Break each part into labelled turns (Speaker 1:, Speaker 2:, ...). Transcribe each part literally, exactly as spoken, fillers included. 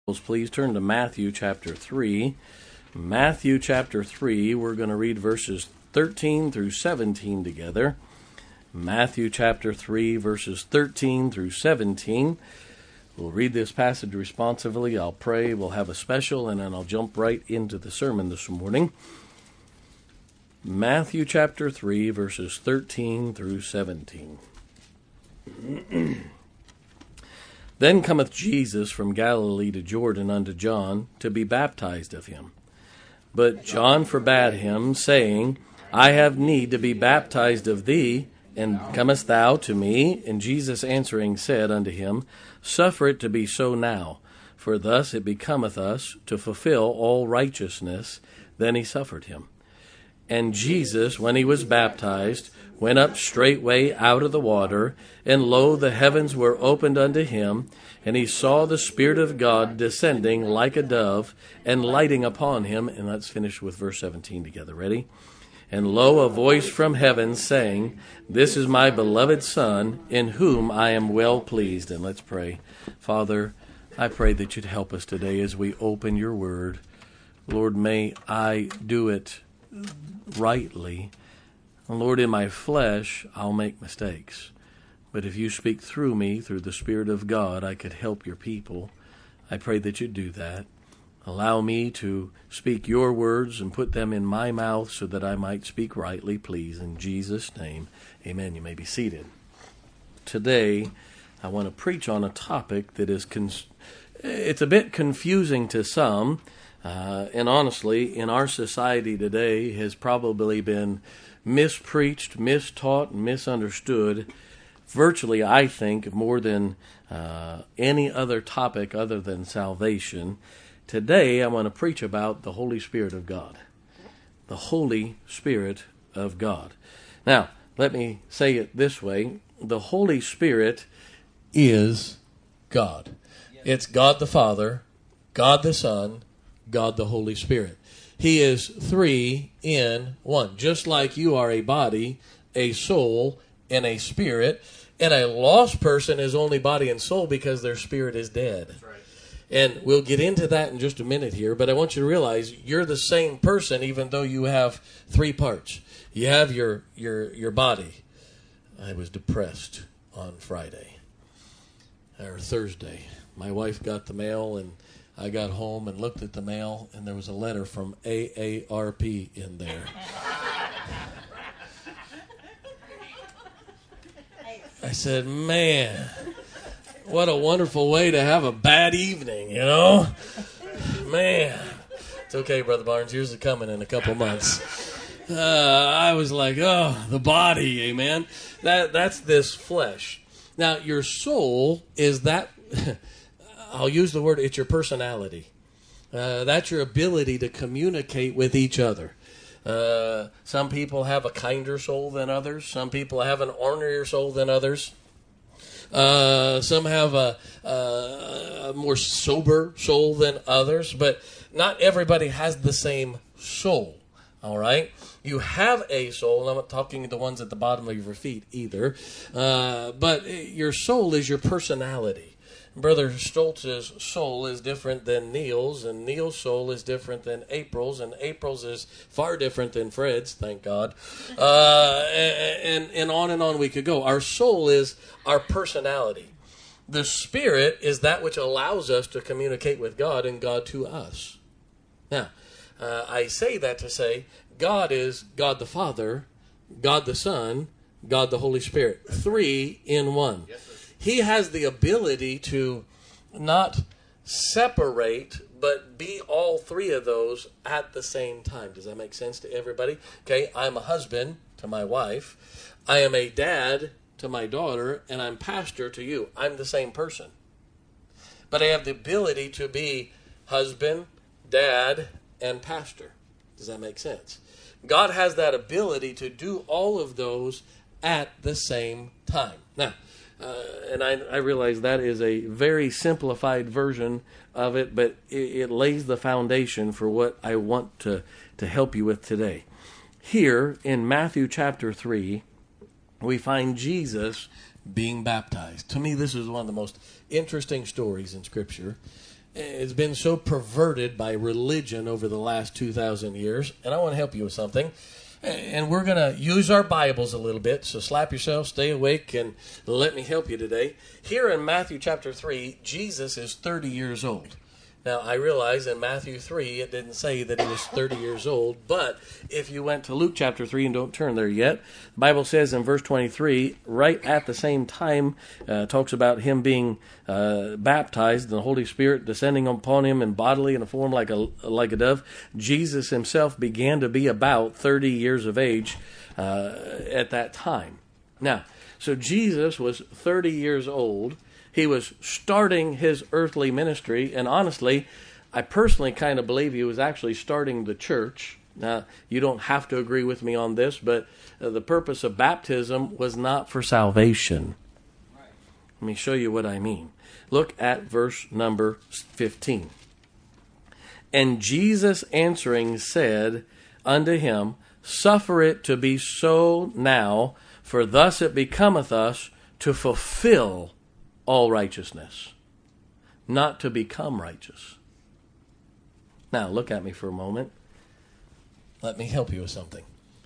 Speaker 1: Please turn to Matthew chapter three. Matthew chapter three, we're going to read verses thirteen through seventeen together. Matthew chapter three, verses thirteen through seventeen. We'll read this passage responsively. I'll pray, we'll have a special, and then I'll jump right into the sermon this morning. Matthew chapter three, verses thirteen through seventeen. Then cometh Jesus from Galilee to Jordan unto John, to be baptized of him. But John forbade him, saying, I have need to be baptized of thee, and comest thou to me? And Jesus answering said unto him, Suffer it to be so now, for thus it becometh us to fulfill all righteousness. Then he suffered him. And Jesus, when he was baptized, went up straightway out of the water, and lo, the heavens were opened unto him, and he saw the Spirit of God descending like a dove, and lighting upon him. And let's finish with verse seventeen together. Ready? And lo, a voice from heaven saying, This is my beloved Son, in whom I am well pleased. And let's pray. Father, I pray that you'd help us today as we open your word. Lord, may I do it rightly. And Lord, in my flesh, I'll make mistakes. But if you speak through me, through the Spirit of God, I could help your people. I pray that you do that. Allow me to speak your words and put them in my mouth so that I might speak rightly, please. In Jesus' name, amen. You may be seated. Today, I want to preach on a topic that is, cons- it's a bit confusing to some. Uh, and honestly, in our society today, has probably been mispreached, mistaught, and misunderstood, virtually, I think, more than uh, any other topic other than salvation. Today, I want to preach about the Holy Spirit of God. The Holy Spirit of God. Now, let me say it this way. The Holy Spirit is God. It's God the Father, God the Son, God the Holy Spirit. He is three in one. Just like you are a body, a soul, and a spirit. And a lost person is only body and soul because their spirit is dead. That's right. And we'll get into that in just a minute here. But I want you to realize you're the same person even though you have three parts. You have your, your, your body. I was depressed on Friday or Thursday. My wife got the mail and I got home and looked at the mail, and there was a letter from A A R P in there. I said, man, what a wonderful way to have a bad evening, you know? Man. It's okay, Brother Barnes. Yours is coming in a couple months. Uh, I was like, oh, the body, amen? That That's this flesh. Now, your soul is that... I'll use the word, it's your personality. Uh, that's your ability to communicate with each other. Uh, some people have a kinder soul than others. Some people have an ornerier soul than others. Uh, some have a, a, a more sober soul than others. But not everybody has the same soul. All right? You have a soul. I'm not talking the ones at the bottom of your feet either. Uh, but your soul is your personality. Brother Stoltz's soul is different than Neil's, and Neil's soul is different than April's, and April's is far different than Fred's, thank God. Uh, and, and on and on we could go. Our soul is our personality. The Spirit is that which allows us to communicate with God and God to us. Now, uh, I say that to say God is God the Father, God the Son, God the Holy Spirit. Three in one. Yes, He has the ability to not separate, but be all three of those at the same time. Does that make sense to everybody? Okay, I'm a husband to my wife. I am a dad to my daughter, and I'm pastor to you. I'm the same person. But I have the ability to be husband, dad, and pastor. Does that make sense? God has that ability to do all of those at the same time. Now, Uh, and I, I realize that is a very simplified version of it, but it, it lays the foundation for what I want to, to help you with today. Here in Matthew chapter three, we find Jesus being baptized. To me, this is one of the most interesting stories in Scripture.
Speaker 2: has been so perverted by religion over the last two thousand years, and I want to help you with something. And we're going to use our Bibles a little bit, so slap yourself, stay awake, and let me help you today. Here in Matthew chapter three, Jesus is thirty years old. Now, I realize in Matthew three, it didn't say that he was thirty years old, but if you went to Luke chapter three, and don't turn there yet, the Bible says in verse twenty-three, right at the same time, uh, talks about him being uh, baptized, and the Holy Spirit descending upon him in bodily in a form like a, like a dove. Jesus himself began to be about thirty years of age uh, at that time. Now, so Jesus was thirty years old. He was starting his earthly ministry, and honestly, I personally kind of believe he was actually starting the church. Now, you don't have to agree with me on this, but uh, the purpose of baptism was not for salvation. Right. Let me show you what I mean. Look at verse number fifteen. And Jesus answering said unto him, Suffer it to be so now, for thus it becometh us to fulfill all righteousness, not to become righteous. Now, look at me for a moment. Let me help you with something.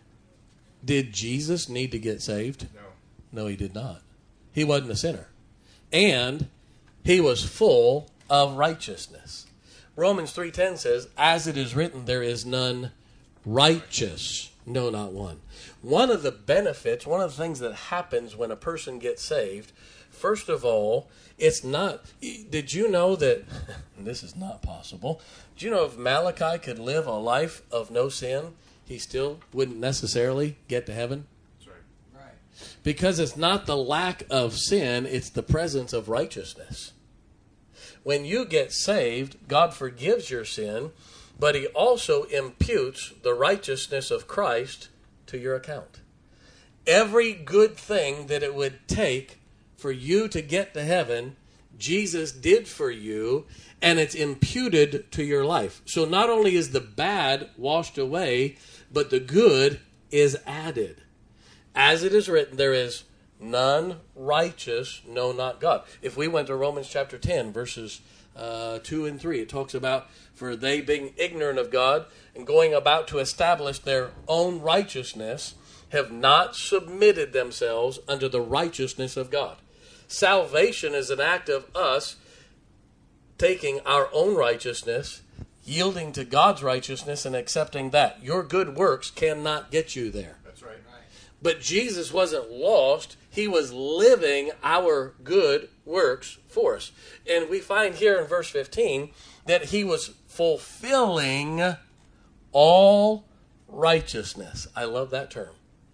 Speaker 2: Did Jesus need to get saved? No. No, he did not. He wasn't a sinner. And he was full of righteousness. Romans three ten says, As it is written, there is none righteous, no, not one. One of the benefits, one of the things that happens when a person gets saved, first of all, it's not, did you know that, this is not possible, did you know if Malachi could live a life of no sin, he still wouldn't necessarily get to heaven? That's right. Right. Because it's not the lack of sin, it's the presence of righteousness. When you get saved, God forgives your sin, but he also imputes the righteousness of Christ to your account. Every good thing that it would take for you to get to heaven, Jesus did for you, and it's imputed to your life. So not only is the bad washed away, but the good is added. As it is written, there is none righteous, no, not God. If we went to Romans chapter ten, verses uh, two and three, it talks about, for they being ignorant of God and going about to establish their own righteousness, have not submitted themselves unto the righteousness of God. Salvation is an act of us taking our own righteousness, yielding to God's righteousness, and accepting that. Your good works cannot get you there.
Speaker 3: That's right.
Speaker 2: But Jesus wasn't lost. He was living our good works for us. And we find here in verse fifteen that he was fulfilling all righteousness. I love that term.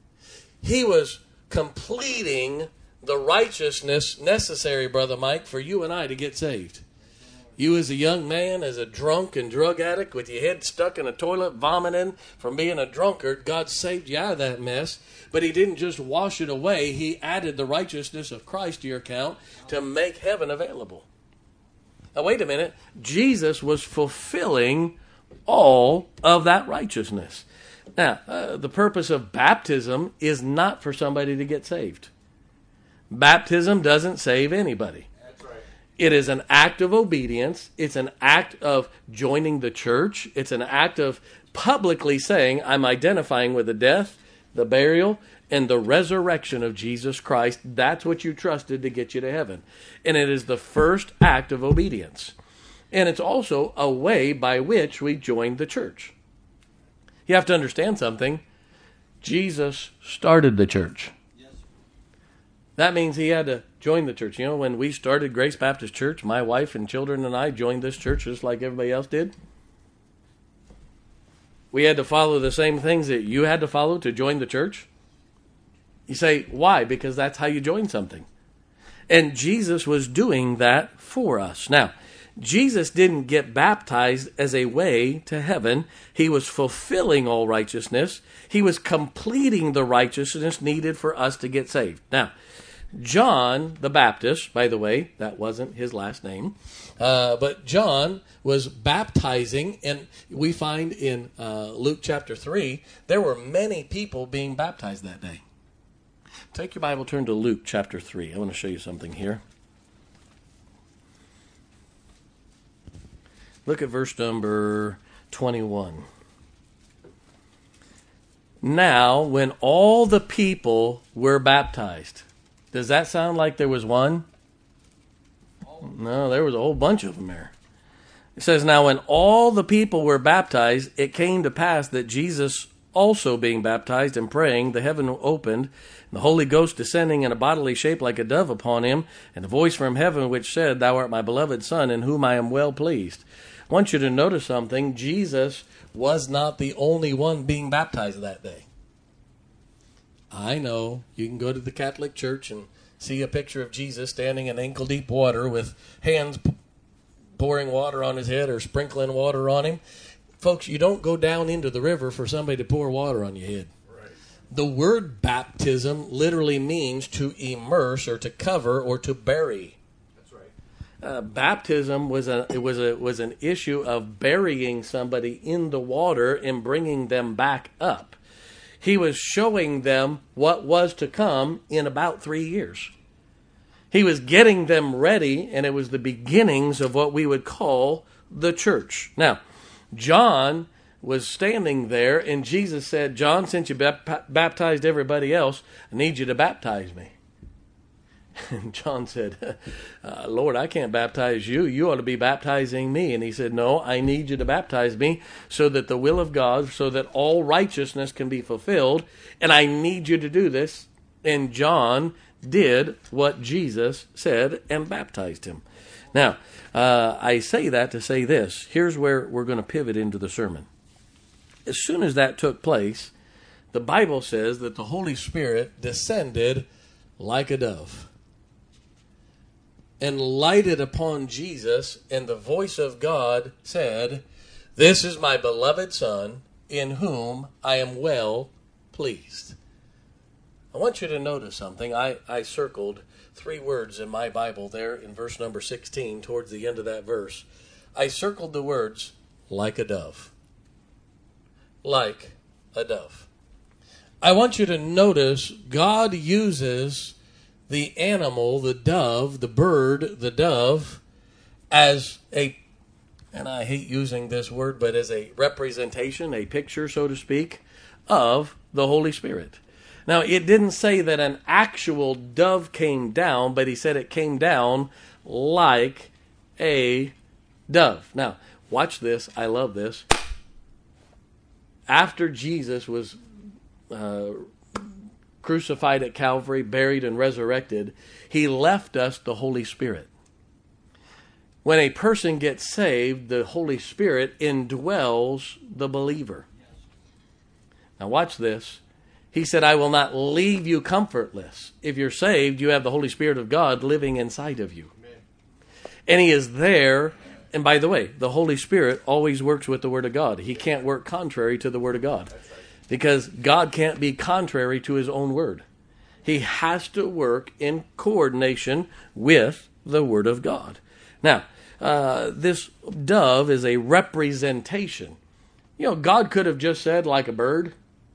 Speaker 2: He was completing the righteousness necessary, Brother Mike, for you and I to get saved. You as a young man, as a drunk and drug addict with your head stuck in a toilet vomiting from being a drunkard, God saved you out of that mess. But he didn't just wash it away. He added the righteousness of Christ to your account to make heaven available. Now wait a minute. Jesus was fulfilling all of that righteousness. Now, uh, the purpose of baptism is not for somebody to get saved. Baptism doesn't save anybody.
Speaker 3: That's right.
Speaker 2: It is an act of obedience. It's an act of joining the church. It's an act of publicly saying, I'm identifying with the death, the burial, and the resurrection of Jesus Christ. That's what you trusted to get you to heaven. And it is the first act of obedience. And it's also a way by which we join the church. You have to understand something. Jesus started the church. That means he had to join the church. You know, when we started Grace Baptist Church, my wife and children and I joined this church just like everybody else did. We had to follow the same things that you had to follow to join the church. You say, why? Because that's how you join something. And Jesus was doing that for us. Now, Jesus didn't get baptized as a way to heaven. He was fulfilling all righteousness. He was completing the righteousness needed for us to get saved. Now, John the Baptist, by the way, that wasn't his last name, uh, but John was baptizing, and we find in uh, Luke chapter three, there were many people being baptized that day. Take your Bible, turn to Luke chapter three. I want to show you something here.
Speaker 1: Look at verse number twenty-one. Now, when all the people were baptized. Does that sound like there was one? No, there was a whole bunch of them there. It says, now when all the people were baptized, it came to pass that Jesus also being baptized and praying, the heaven opened, and the Holy Ghost descending in a bodily shape like a dove upon him, and a voice from heaven which said, Thou art my beloved Son, in whom I am well pleased. I want you to notice something. Jesus was not the only one being baptized that day. I know you can go to the Catholic Church and see a picture of Jesus standing in ankle-deep water with hands pouring water on his head or sprinkling water on him. Folks, you don't go down into the river for somebody to pour water on your head. Right. The word baptism literally means to immerse or to cover or to bury. That's right. Uh, baptism was a it was a was an issue of burying somebody in the water and bringing them back up. He was showing them what was to come in about three years. He was getting them ready, and it was the beginnings of what we would call the church. Now, John was standing there, and Jesus said, John, since you bap- baptized everybody else, I need you to baptize me. And John said, uh, Lord, I can't baptize you. You ought to be baptizing me. And he said, no, I need you to baptize me so that the will of God, so that all righteousness can be fulfilled. And I need you to do this. And John did what Jesus said and baptized him. Now, uh, I say that to say this. Here's where we're going to pivot into the sermon. As soon as that took place, the Bible says that the Holy Spirit descended like a dove and lighted upon Jesus, and the voice of God said, This is my beloved Son, in whom I am well pleased. I want you to notice something. I, I circled three words in my Bible there in verse number sixteen, towards the end of that verse. I circled the words, like a dove. Like a dove. I want you to notice God uses the animal, the dove, the bird, the dove, as a, and I hate using this word, but as a representation, a picture, so to speak, of the Holy Spirit. Now, it didn't say that an actual dove came down, but he said it came down like a dove. Now, watch this. I love this. After Jesus was uh, crucified at Calvary, buried and resurrected, he left us the Holy Spirit. When a person gets saved, the Holy Spirit indwells the believer. Now watch this. He said, I will not leave you comfortless. If you're saved, you have the Holy Spirit of God living inside of you. Amen. And he is there. And by the way, the Holy Spirit always works with the Word of God. He can't work contrary to the Word of God. Because God can't be contrary to his own word. He has to work in coordination with the Word of God. Now, uh, this dove is a representation. You know, God could have just said like a bird,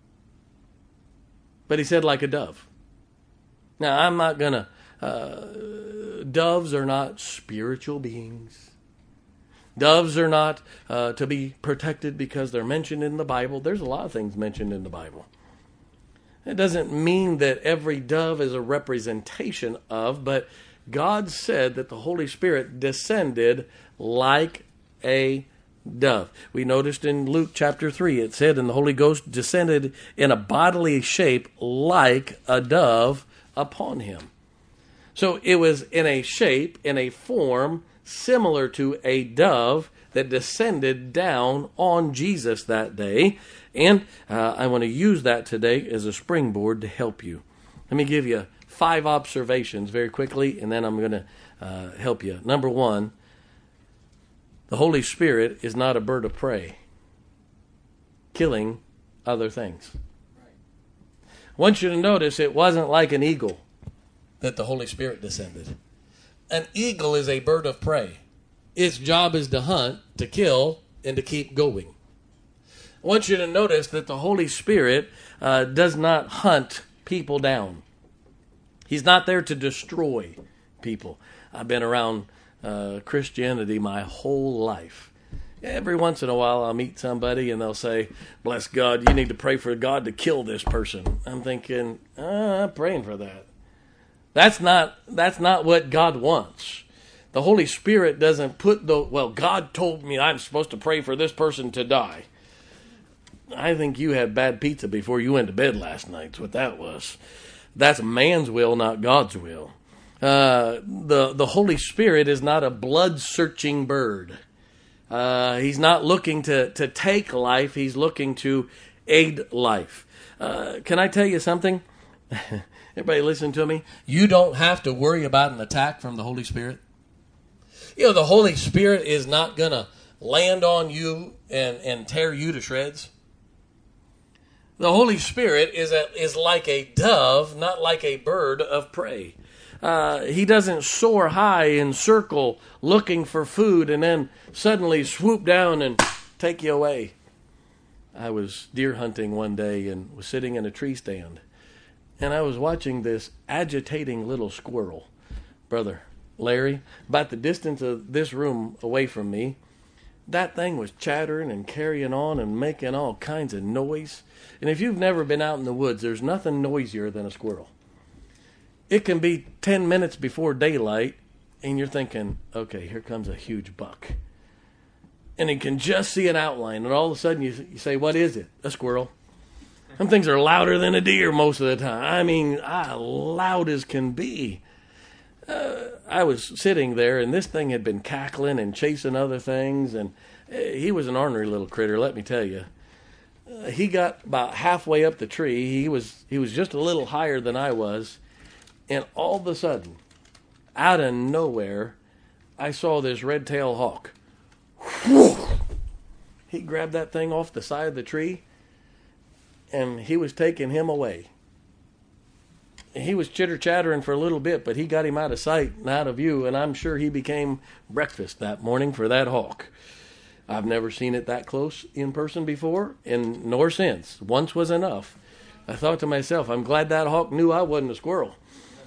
Speaker 1: but he said like a dove. Now, I'm not going to... Uh, doves are not spiritual beings. Doves are not uh, to be protected because they're mentioned in the Bible. There's a lot of things mentioned in the Bible. It doesn't mean that every dove is a representation of, but God said that the Holy Spirit descended like a dove. We noticed in Luke chapter three, it said, and the Holy Ghost descended in a bodily shape like a dove upon him. So it was in a shape, in a form, similar to a dove that descended down on Jesus that day. And uh, I want to use that today as a springboard to help you. Let me give you five observations very quickly, and then I'm going to uh, help you. Number one, the Holy Spirit is not a bird of prey, killing other things. I want you to notice it wasn't like an eagle that the Holy Spirit descended. An eagle is a bird of prey. Its job is to hunt, to kill, and to keep going. I want you to notice that the Holy Spirit uh, does not hunt people down. He's not there to destroy people. I've been around uh, Christianity my whole life. Every once in a while I'll meet somebody and they'll say, bless God, you need to pray for God to kill this person. I'm thinking, uh, I'm praying for that. That's not, that's not what God wants. The Holy Spirit doesn't put the, well, God told me I'm supposed to pray for this person to die. I think you had bad pizza before you went to bed last night. That's what that was. That's man's will, not God's will. Uh, the, the Holy Spirit is not a blood-searching bird. Uh, he's not looking to, to take life. He's looking to aid life. Uh, can I tell you something? Everybody listen to me. You don't have to worry about an attack from the Holy Spirit. You know, the Holy Spirit is not going to land on you and, and tear you to shreds. The Holy Spirit is a, is like a dove, not like a bird of prey. Uh, he doesn't soar high and circle looking for food and then suddenly swoop down and take you away. I was deer hunting one day and was sitting in a tree stand. And I was watching this agitating little squirrel. Brother Larry, about the distance of this room away from me, that thing was chattering and carrying on and making all kinds of noise. And if you've never been out in the woods, there's nothing noisier than a squirrel. It can be ten minutes before daylight, and you're thinking, okay, here comes a huge buck. And you can just see an outline, and all of a sudden you, you say, what is it? A squirrel. Some things are louder than a deer most of the time. I mean, ah, loud as can be. Uh, I was sitting there, and this thing had been cackling and chasing other things, and uh, he was an ornery little critter, let me tell you. Uh, he got about halfway up the tree. He was he was just a little higher than I was, and all of a sudden, out of nowhere, I saw this red-tailed hawk. He grabbed that thing off the side of the tree, and he was taking him away. He was chitter-chattering for a little bit, but he got him out of sight and out of view, and I'm sure he became breakfast that morning for that hawk. I've never seen it that close in person before, and nor since. Once was enough. I thought to myself, I'm glad that hawk knew I wasn't a squirrel.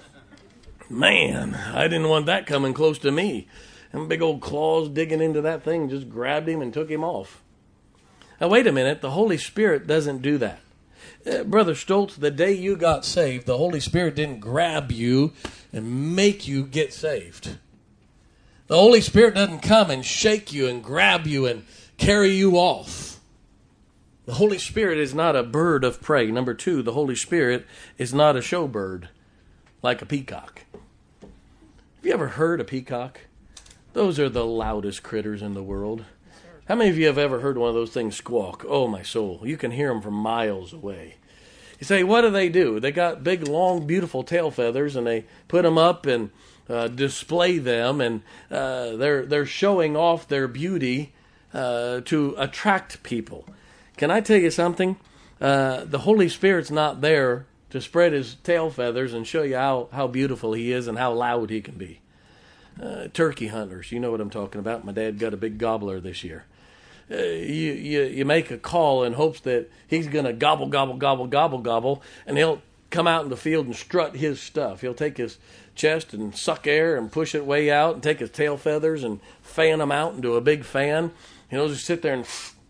Speaker 1: Man, I didn't want that coming close to me. And big old claws digging into that thing just grabbed him and took him off. Now, wait a minute. The Holy Spirit doesn't do that. Uh, Brother Stoltz, the day you got saved, the Holy Spirit didn't grab you and make you get saved. The Holy Spirit doesn't come and shake you and grab you and carry you off. The Holy Spirit is not a bird of prey. Number two, the Holy Spirit is not a show bird like a peacock. Have you ever heard a peacock? Those are the loudest critters in the world. How many of you have ever heard one of those things squawk? Oh, my soul. You can hear them from miles away. You say, what do they do? They got big, long, beautiful tail feathers, and they put them up and uh, display them, and uh, they're they're showing off their beauty uh, to attract people. Can I tell you something? Uh, the Holy Spirit's not there to spread his tail feathers and show you how, how beautiful he is and how loud he can be. Uh, turkey hunters, you know what I'm talking about. My dad got a big gobbler this year. Uh, you, you you make a call in hopes that he's going to gobble, gobble, gobble, gobble, gobble, and he'll come out in the field and strut his stuff. He'll take his chest and suck air and push it way out and take his tail feathers and fan them out into a big fan. He'll just sit there and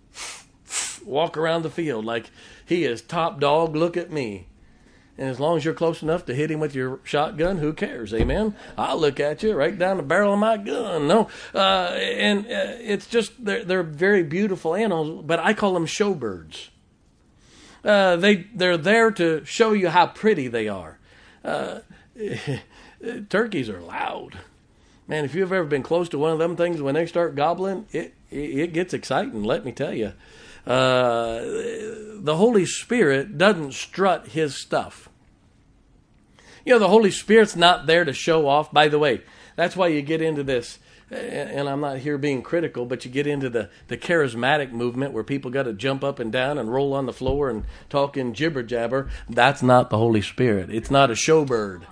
Speaker 1: walk around the field like he is top dog, look at me. And as long as you're close enough to hit him with your shotgun, who cares? Amen. I'll look at you right down the barrel of my gun. No, uh, and uh, it's just they're they're very beautiful animals, but I call them showbirds. Uh, they they're there to show you how pretty they are. Uh, turkeys are loud, man. If you've ever been close to one of them things, when they start gobbling, it it, it gets exciting. Let me tell you. Uh, the Holy Spirit doesn't strut his stuff. You know, the Holy Spirit's not there to show off. By the way, that's why you get into this, and I'm not here being critical, but you get into the, the charismatic movement where people got to jump up and down and roll on the floor and talk in jibber-jabber. That's not the Holy Spirit. It's not a showbird.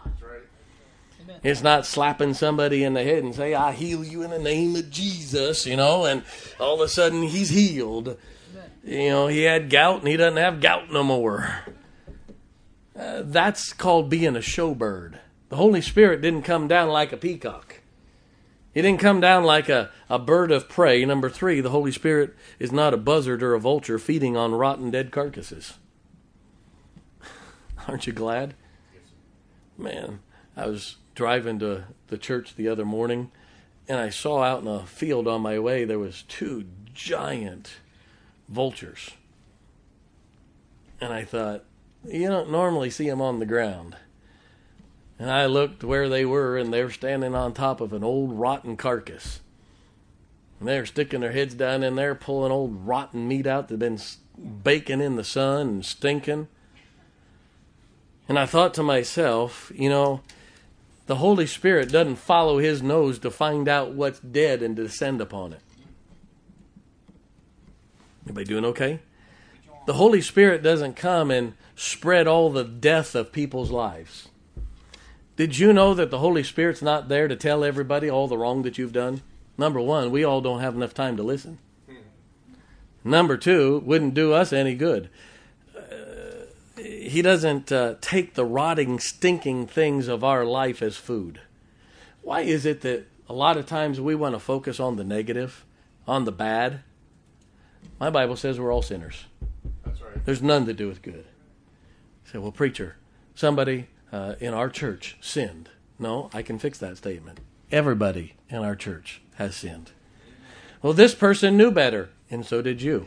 Speaker 1: It's not slapping somebody in the head and say, I heal you in the name of Jesus, you know, and all of a sudden he's healed. You know, he had gout and he doesn't have gout no more. Uh, that's called being a showbird. The Holy Spirit didn't come down like a peacock. He didn't come down like a, a bird of prey. Number three, the Holy Spirit is not a buzzard or a vulture feeding on rotten dead carcasses. Aren't you glad? Man, I was driving to the church the other morning, and I saw out in a field on my way there was two giant vultures. And I thought, you don't normally see them on the ground. And I looked where they were, and they were standing on top of an old rotten carcass. And they were sticking their heads down in there, pulling old rotten meat out that had been baking in the sun and stinking. And I thought to myself, you know, the Holy Spirit doesn't follow his nose to find out what's dead and to descend upon it. Everybody doing okay? The Holy Spirit doesn't come and spread all the death of people's lives. Did you know that the Holy Spirit's not there to tell everybody all the wrong that you've done? Number one, we all don't have enough time to listen. Number two, wouldn't do us any good. Uh, he doesn't uh, take the rotting, stinking things of our life as food. Why is it that a lot of times we want to focus on the negative, on the bad? My Bible says we're all sinners.
Speaker 3: That's right.
Speaker 1: There's none that doeth good. You say, well, preacher, somebody uh, in our church sinned. No, I can fix that statement. Everybody in our church has sinned. Well, this person knew better, and so did you.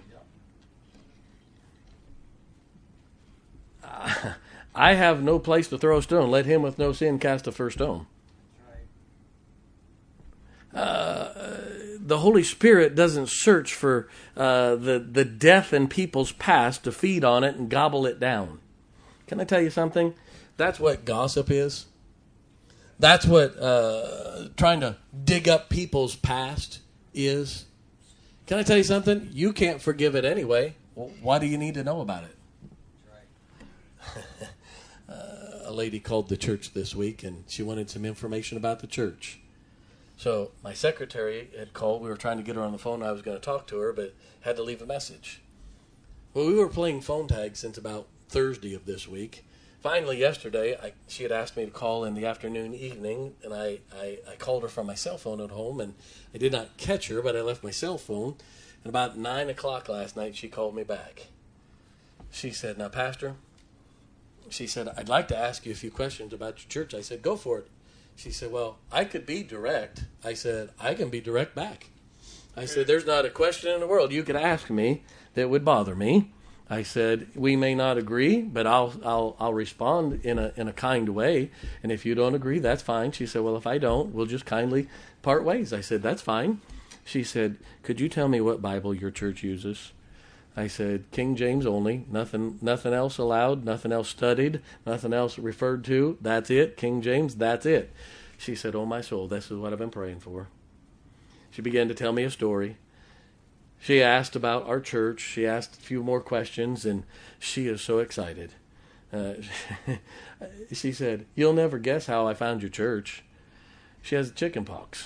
Speaker 1: Uh, I have no place to throw a stone. Let him with no sin cast the first stone. Uh, the Holy Spirit doesn't search for uh, the, the death in people's past to feed on it and gobble it down. Can I tell you something? That's what gossip is. That's what uh, trying to dig up people's past is. Can I tell you something? You can't forgive it anyway. Well, why do you need to know about it? uh, a lady called the church this week, and she wanted some information about the church. So my secretary had called. We were trying to get her on the phone. I was going to talk to her, but had to leave a message. Well, we were playing phone tag since about Thursday of this week. Finally, yesterday, I, she had asked me to call in the afternoon, evening, and I, I, I called her from my cell phone at home, and I did not catch her, but I left my cell phone. And about nine o'clock last night, she called me back. She said, now, Pastor, she said, I'd like to ask you a few questions about your church. I said, go for it. She said, well, I could be direct. I said, I can be direct back. I said, there's not a question in the world you could ask me that would bother me. I said, we may not agree, but I'll I'll I'll respond in a in a kind way. And if you don't agree, that's fine. She said, well, if I don't, we'll just kindly part ways. I said, that's fine. She said, could you tell me what Bible your church uses? I said, King James only, nothing nothing else allowed, nothing else studied, nothing else referred to. That's it. King James, that's it. She said, oh, my soul, this is what I've been praying for. She began to tell me a story. She asked about our church. She asked a few more questions, and she is so excited. Uh, she said, you'll never guess how I found your church. She has chicken pox.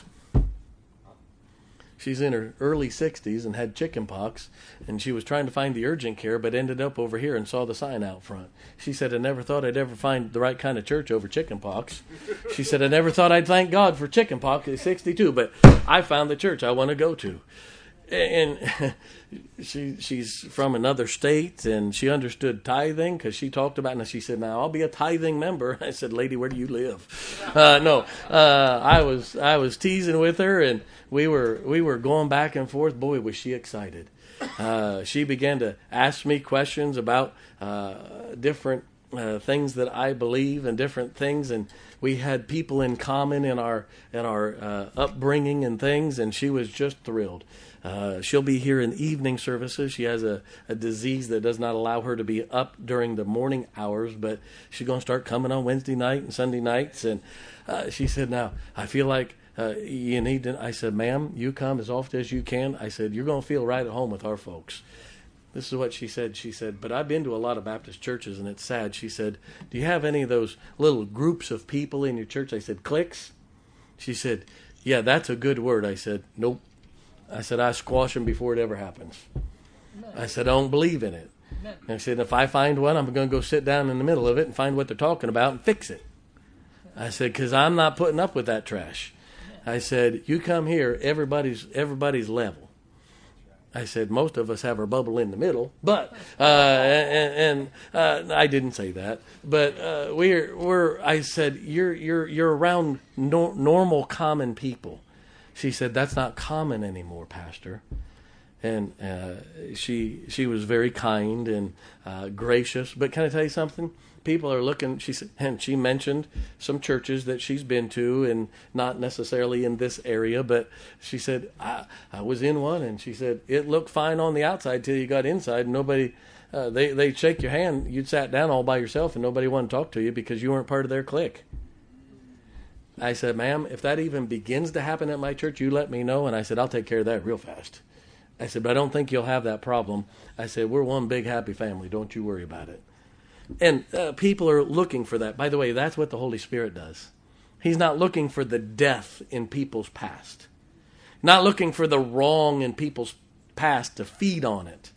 Speaker 1: She's in her early sixties and had chicken pox, and she was trying to find the urgent care, but ended up over here and saw the sign out front. She said, I never thought I'd ever find the right kind of church over chicken pox. She said, I never thought I'd thank God for chicken pox at sixty-two, but I found the church I want to go to. And she she's from another state, and she understood tithing because she talked about it. And she said, now, I'll be a tithing member. I said, lady, where do you live? Uh, no, uh, I was I was teasing with her, and we were we were going back and forth. Boy, was she excited. Uh, she began to ask me questions about uh, different uh, things that I believe and different things, and we had people in common in our in our uh, upbringing and things, and she was just thrilled. Uh, she'll be here in evening services. She has a, a disease that does not allow her to be up during the morning hours, but she's going to start coming on Wednesday night and Sunday nights. And uh, she said, now, I feel like uh, you need to, I said, ma'am, you come as often as you can. I said, you're going to feel right at home with our folks. This is what she said. She said, but I've been to a lot of Baptist churches, and it's sad. She said, do you have any of those little groups of people in your church? I said, cliques? She said, yeah, that's a good word. I said, nope. I said, I squash them before it ever happens. I said, I don't believe in it. And I said, if I find one, I'm going to go sit down in the middle of it and find what they're talking about and fix it. I said, because I'm not putting up with that trash. I said, you come here, everybody's everybody's level. I said, most of us have our bubble in the middle, but uh, and, and uh, I didn't say that, but uh, we're we're. I said, you're you're you're around no, normal, common people. She said, that's not common anymore, Pastor. And uh, she she was very kind and uh, gracious. But can I tell you something? People are looking. She said, and she mentioned some churches that she's been to, and not necessarily in this area. But she said, I, I was in one, and she said it looked fine on the outside till you got inside. And nobody, uh, they they shake your hand. You'd sat down all by yourself, and nobody wanted to talk to you because you weren't part of their clique. I said, ma'am, if that even begins to happen at my church, you let me know. And I said, I'll take care of that real fast. I said, but I don't think you'll have that problem. I said, we're one big happy family. Don't you worry about it. And uh, people are looking for that. By the way, that's what the Holy Spirit does. He's not looking for the death in people's past. Not looking for the wrong in people's past to feed on it.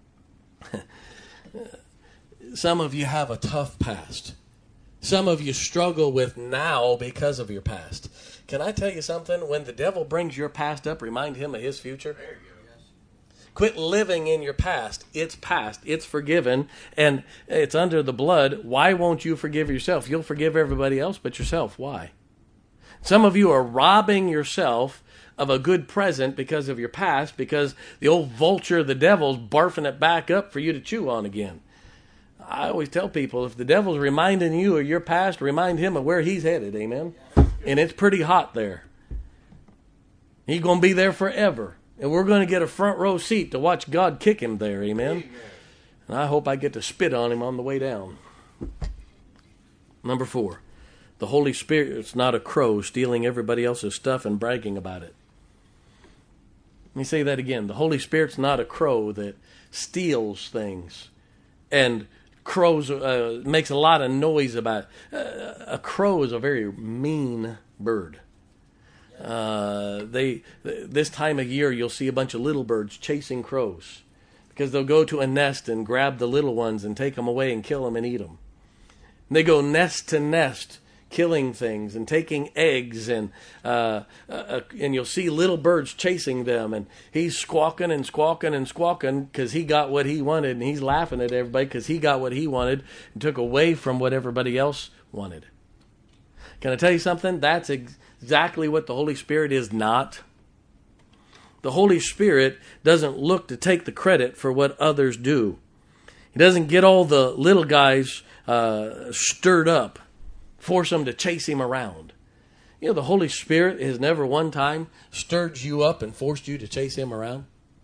Speaker 1: Some of you have a tough past. Some of you struggle with now because of your past. Can I tell you something? When the devil brings your past up, remind him of his future. Quit living in your past. It's past. It's forgiven. And it's under the blood. Why won't you forgive yourself? You'll forgive everybody else but yourself. Why? Some of you are robbing yourself of a good present because of your past, because the old vulture, the devil's barfing it back up for you to chew on again. I always tell people, if the devil's reminding you of your past, remind him of where he's headed. Amen? And it's pretty hot there. He's going to be there forever. And we're going to get a front row seat to watch God kick him there, amen? Amen? And I hope I get to spit on him on the way down. Number four, the Holy Spirit's not a crow stealing everybody else's stuff and bragging about it. Let me say that again. The Holy Spirit's not a crow that steals things and crows uh, makes a lot of noise about it. Uh, a crow is a very mean bird. Uh, they this time of year you'll see a bunch of little birds chasing crows because they'll go to a nest and grab the little ones and take them away and kill them and eat them. And they go nest to nest killing things and taking eggs, and uh, uh, and you'll see little birds chasing them, and he's squawking and squawking and squawking because he got what he wanted, and he's laughing at everybody because he got what he wanted and took away from what everybody else wanted. Can I tell you something? That's ex- exactly what the Holy Spirit is not. The Holy Spirit doesn't look to take the credit for what others do. He doesn't get all the little guys uh, stirred up, force them to chase him around. You know, the Holy Spirit has never one time stirred you up and forced you to chase him around.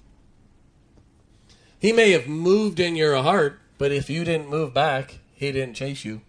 Speaker 1: He may have moved in your heart, but if you didn't move back, he didn't chase you.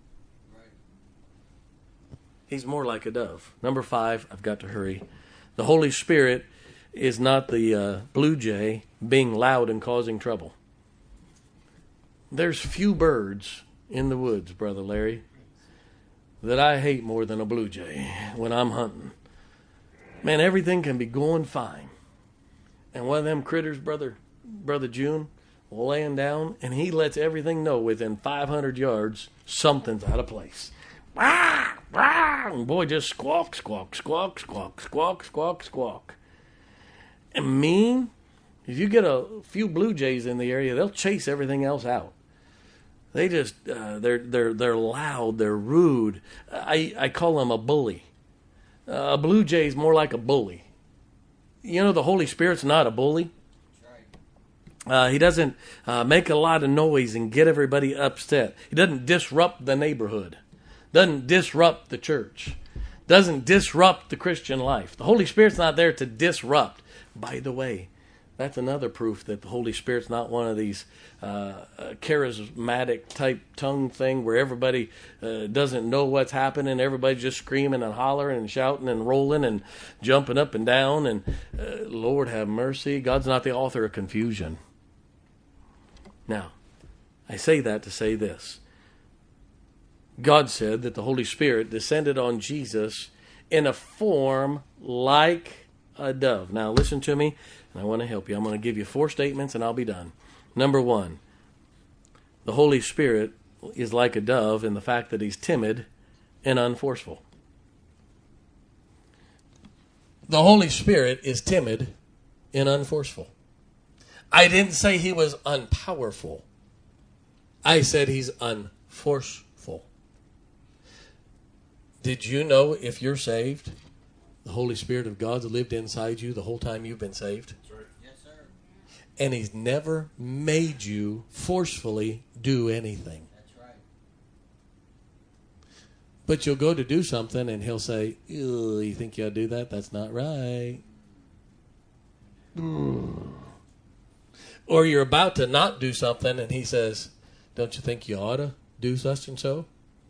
Speaker 1: He's more like a dove. Number five, I've got to hurry. The Holy Spirit is not the uh, blue jay being loud and causing trouble. There's few birds in the woods, Brother Larry, that I hate more than a blue jay when I'm hunting. Man, everything can be going fine. And one of them critters, Brother, Brother June, laying down, and he lets everything know within five hundred yards something's out of place. Wah, wah, and boy, just squawk, squawk, squawk, squawk, squawk, squawk, squawk. And mean, if you get a few blue jays in the area, they'll chase everything else out. They just uh, they're they're they're loud, they're rude. I I call them a bully. Uh, a blue jay is more like a bully. You know, the Holy Spirit's not a bully. Uh, he doesn't uh, make a lot of noise and get everybody upset. He doesn't disrupt the neighborhood. Doesn't disrupt the church. Doesn't disrupt the Christian life. The Holy Spirit's not there to disrupt. By the way, that's another proof that the Holy Spirit's not one of these uh, charismatic type tongue thing where everybody uh, doesn't know what's happening. Everybody's just screaming and hollering and shouting and rolling and jumping up and down. And uh, Lord have mercy, God's not the author of confusion. Now, I say that to say this. God said that the Holy Spirit descended on Jesus in a form like a dove. Now listen to me, and I want to help you. I'm going to give you four statements and I'll be done. Number one, the Holy Spirit is like a dove in the fact that he's timid and unforceful.
Speaker 2: The Holy Spirit is timid and unforceful. I didn't say he was unpowerful. I said he's unforceful. Did you know if you're saved, the Holy Spirit of God's lived inside you the whole time you've been saved?
Speaker 3: That's right. Yes, sir.
Speaker 2: And he's never made you forcefully do anything.
Speaker 3: That's right.
Speaker 2: But you'll go to do something and he'll say, "Ew, you think you ought to do that? That's not right." Mm. Or you're about to not do something and he says, "Don't you think you ought to do such and so?"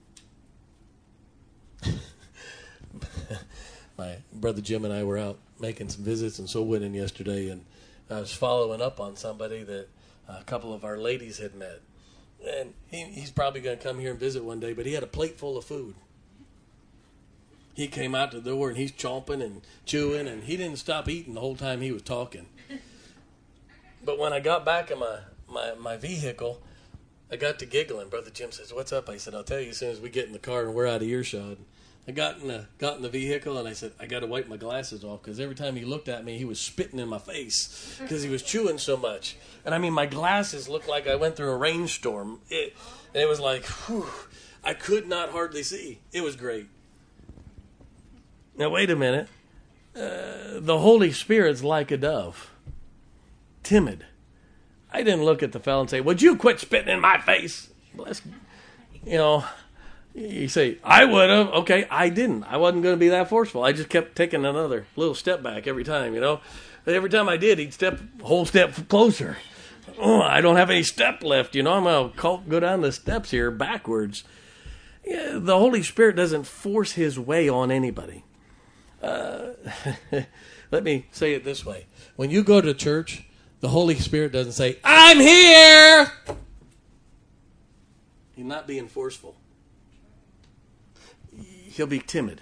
Speaker 2: My brother Jim and I were out making some visits in soul winning yesterday, and I was following up on somebody that a couple of our ladies had met. And he, he's probably going to come here and visit one day, but he had a plate full of food. He came out the door and he's chomping and chewing, and he didn't stop eating the whole time he was talking. But when I got back in my, my, my vehicle, I got to giggling. Brother Jim says, "What's up?" I said, "I'll tell you as soon as we get in the car and we're out of earshot." I got in the got in the vehicle and I said, "I got to wipe my glasses off," because every time he looked at me, he was spitting in my face because he was chewing so much. And I mean, my glasses looked like I went through a rainstorm. It, and it was like, whew, I could not hardly see. It was great. Now, wait a minute. Uh, the Holy Spirit's like a dove. Timid. I didn't look at the fellow and say, "Would you quit spitting in my face?" Bless, you know, you say, "I would have." Okay, I didn't. I wasn't going to be that forceful. I just kept taking another little step back every time, you know. But every time I did, he'd step a whole step closer. Oh, I don't have any step left, you know. I'm going to go down the steps here backwards. Yeah, the Holy Spirit doesn't force his way on anybody. Uh, let me say it this way. When you go to church, the Holy Spirit doesn't say, "I'm here." He's not being forceful. He'll be timid.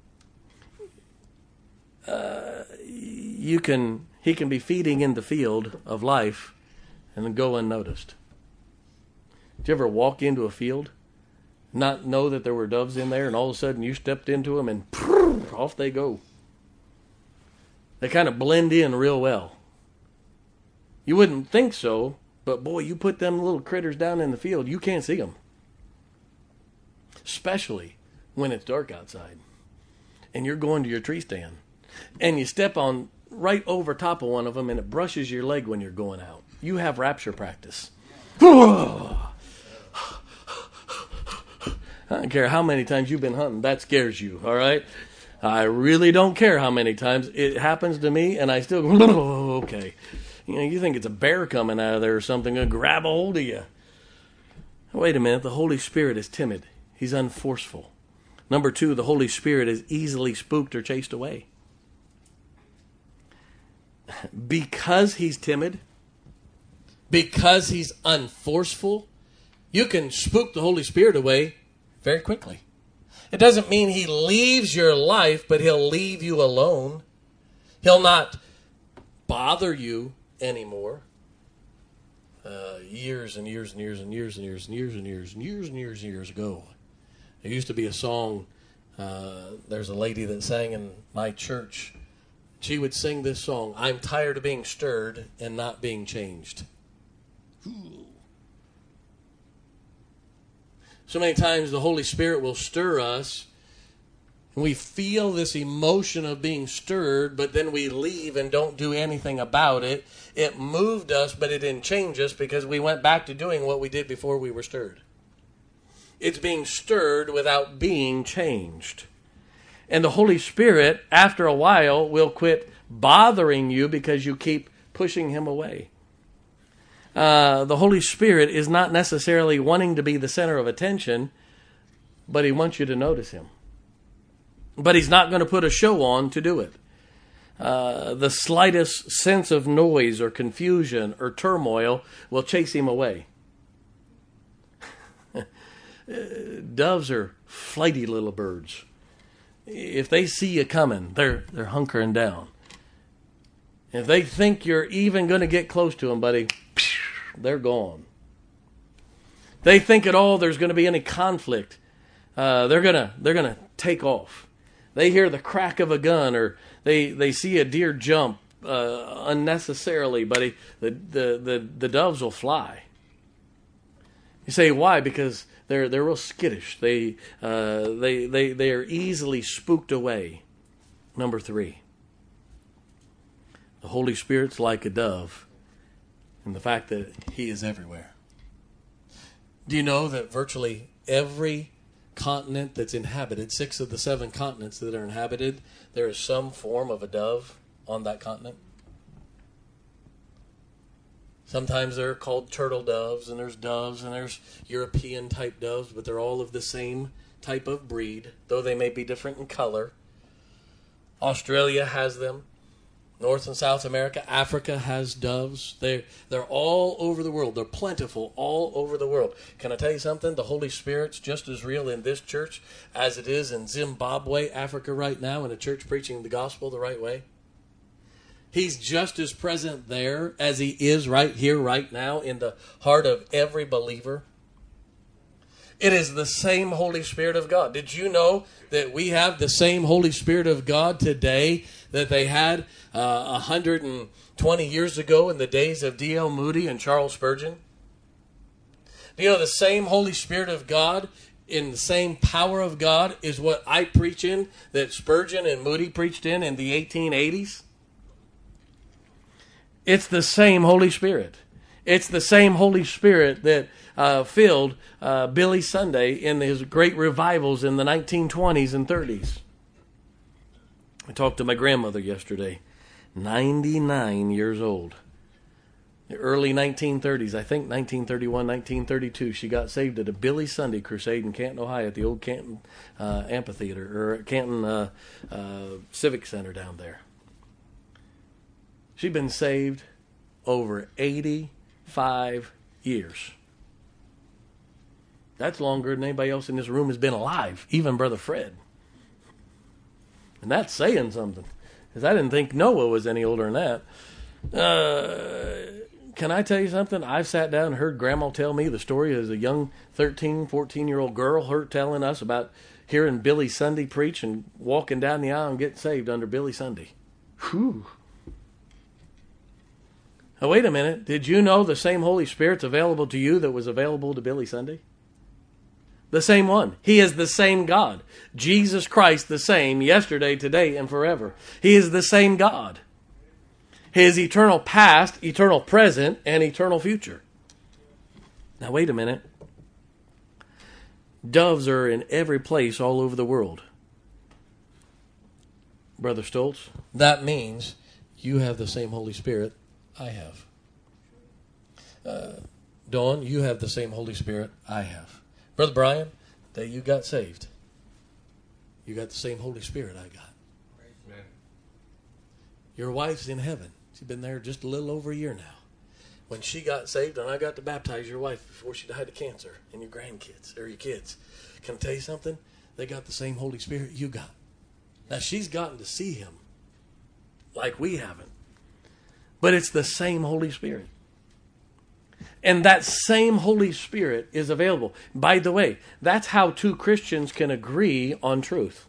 Speaker 2: Uh, you can, he can be feeding in the field of life and then go unnoticed. Did you ever walk into a field, not know that there were doves in there, and all of a sudden you stepped into them and poof, off they go? They kind of blend in real well. You wouldn't think so, but boy, you put them little critters down in the field, you can't see them. Especially when it's dark outside and you're going to your tree stand and you step on right over top of one of them and it brushes your leg when you're going out. You have rapture practice. I don't care how many times you've been hunting, that scares you, all right? I really don't care how many times it happens to me, and I still go, "Oh, okay." You know, you think it's a bear coming out of there or something, going to grab a hold of you. Wait a minute, the Holy Spirit is timid. He's unforceful. Number two, the Holy Spirit is easily spooked or chased away. Because he's timid, because he's unforceful, you can spook the Holy Spirit away very quickly. It doesn't mean he leaves your life, but he'll leave you alone. He'll not bother you anymore. Uh, years and years and years and years and years and years and years and years and years and years ago, there used to be a song. Uh, there's a lady that sang in my church. She would sing this song, "I'm tired of being stirred and not being changed." Ooh. So many times the Holy Spirit will stir us, and we feel this emotion of being stirred, but then we leave and don't do anything about it. It moved us, but it didn't change us because we went back to doing what we did before we were stirred. It's being stirred without being changed. And the Holy Spirit, after a while, will quit bothering you because you keep pushing him away. Uh, the Holy Spirit is not necessarily wanting to be the center of attention, but he wants you to notice him. But he's not going to put a show on to do it. Uh, the slightest sense of noise or confusion or turmoil will chase him away. Doves are flighty little birds. If they see you coming, they're they're hunkering down. If they think you're even going to get close to them, buddy, they're gone. They think at all there's going to be any conflict, uh, they're gonna they're gonna take off. They hear the crack of a gun, or
Speaker 1: they they see a deer jump uh, unnecessarily, but he, the, the the the doves will fly. You say why? Because they're they're real skittish. They uh, they they they are easily spooked away. Number three, the Holy Spirit's like a dove, and the fact that He is everywhere. Do you know that virtually every continent that's inhabited, six of the seven continents that are inhabited, there is some form of a dove on that continent? Sometimes they're called turtle doves, and there's doves, and there's European type doves, but they're all of the same type of breed, though they may be different in color. Australia has them. North and South America, Africa has doves. They're, they're all over the world. They're plentiful all over the world. Can I tell you something? The Holy Spirit's just as real in this church as it is in Zimbabwe, Africa right now, in a church preaching the gospel the right way. He's just as present there as He is right here, right now, in the heart of every believer. It is the same Holy Spirit of God. Did you know that we have the same Holy Spirit of God today that they had uh, one hundred twenty years ago in the days of D L Moody and Charles Spurgeon? Do you know the same Holy Spirit of God in the same power of God is what I preach in that Spurgeon and Moody preached in in the eighteen eighties? It's the same Holy Spirit. It's the same Holy Spirit that uh, filled uh, Billy Sunday in his great revivals in the nineteen twenties and thirties. I talked to my grandmother yesterday, ninety-nine years old. The early nineteen thirties, I think nineteen thirty-one, nineteen thirty-two, she got saved at a Billy Sunday crusade in Canton, Ohio, at the old Canton uh, Amphitheater, or Canton uh, uh, Civic Center down there. She'd been saved over eighty-five years. That's longer than anybody else in this room has been alive, even Brother Fred. And that's saying something, because I didn't think Noah was any older than that. Uh, can I tell you something? I've sat down and heard Grandma tell me the story as a young thirteen, fourteen-year-old girl, her telling us about hearing Billy Sunday preach and walking down the aisle and getting saved under Billy Sunday. Whew. Now, wait a minute. Did you know the same Holy Spirit's available to you that was available to Billy Sunday? The same one. He is the same God. Jesus Christ the same yesterday, today, and forever. He is the same God. His eternal past, eternal present, and eternal future. Now, wait a minute. Doves are in every place all over the world. Brother Stoltz, that means you have the same Holy Spirit I have. Uh, Dawn, you have the same Holy Spirit I have. Brother Brian, that you got saved. You got the same Holy Spirit I got. Amen. Your wife's in heaven. She's been there just a little over a year now. When she got saved and I got to baptize your wife before she died of cancer, and your grandkids, or your kids, can I tell you something? They got the same Holy Spirit you got. Now, she's gotten to see Him like we haven't. But it's the same Holy Spirit. And that same Holy Spirit is available. By the way, that's how two Christians can agree on truth.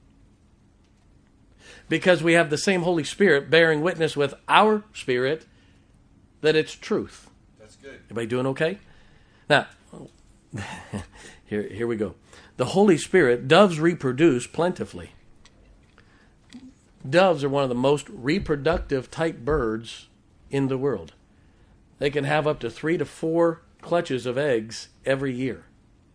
Speaker 1: Because we have the same Holy Spirit bearing witness with our spirit that it's truth.
Speaker 3: That's good.
Speaker 1: Everybody doing okay? Now, here, here we go. The Holy Spirit, doves reproduce plentifully. Doves are one of the most reproductive type birds in the world. They can have up to three to four clutches of eggs every year.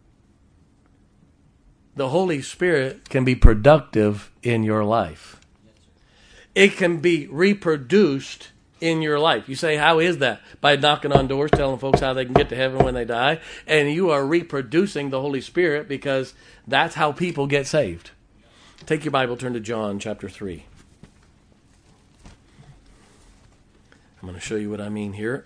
Speaker 1: The Holy Spirit can be productive in your life. It can be reproduced in your life. You say, how is that? By knocking on doors, telling folks how they can get to heaven when they die. And you are reproducing the Holy Spirit because that's how people get saved. Take your Bible, turn to John chapter three. I'm going to show you what I mean here.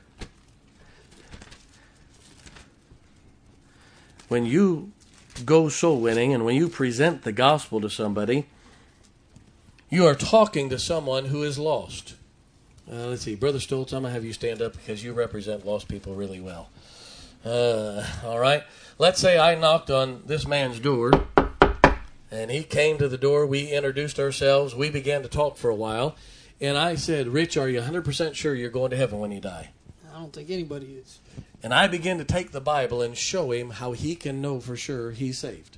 Speaker 1: When you go soul winning and when you present the gospel to somebody, you are talking to someone who is lost. Uh, let's see, Brother Stoltz, I'm going to have you stand up because you represent lost people really well. Uh, all right? Let's say I knocked on this man's door
Speaker 2: And he came to the door. We introduced ourselves. We began to talk for a while. And I said, Rich, are you one hundred percent sure you're going to heaven when you die?
Speaker 3: I don't think anybody is.
Speaker 2: And I began to take the Bible and show him how he can know for sure he's saved.